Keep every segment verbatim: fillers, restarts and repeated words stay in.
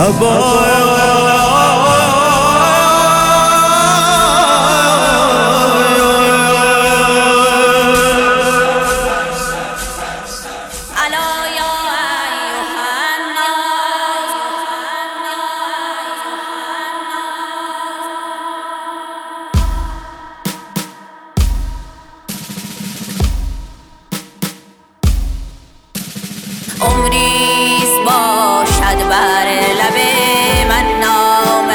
عمریست باشد بر لب من نام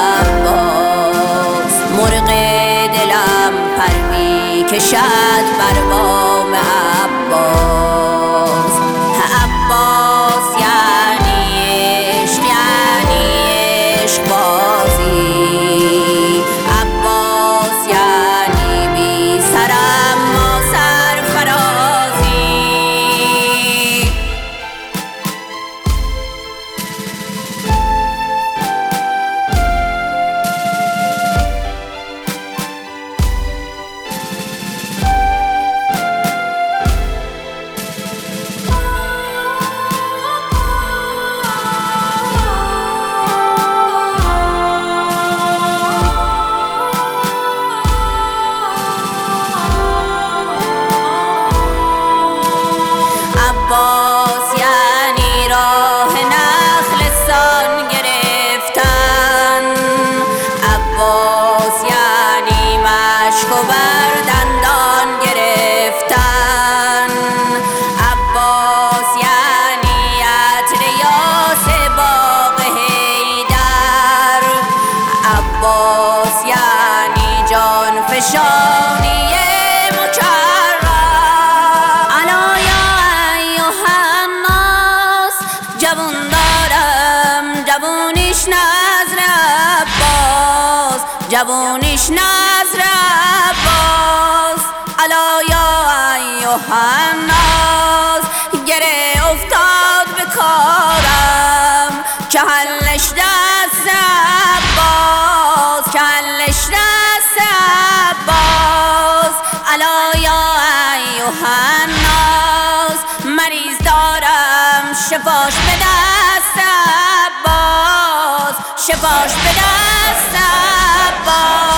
عباس، مرغ دلم پر می کشد بر بام عباس. عباس یعنی عشق، یعنی عشق بازی، عباس یعنی بی سرم ما سرفرازی. عباس یعنی راه نخلستان گرفتن، عباس یعنی مشک و بر دندان گرفتن، عباس یعنی عطر یاس باغ حیدر، عباس یعنی جان فشانی جوون دارم جوونیش نظر عباس، جوونیش نظر عباس. الا یا ایها الناس گره افتاد به کارم که حلش دست عباس، که حلش دست عباس. الا یا ایها الناس مریض دارم شفاش به دست عباس، شفاش به دست عباس.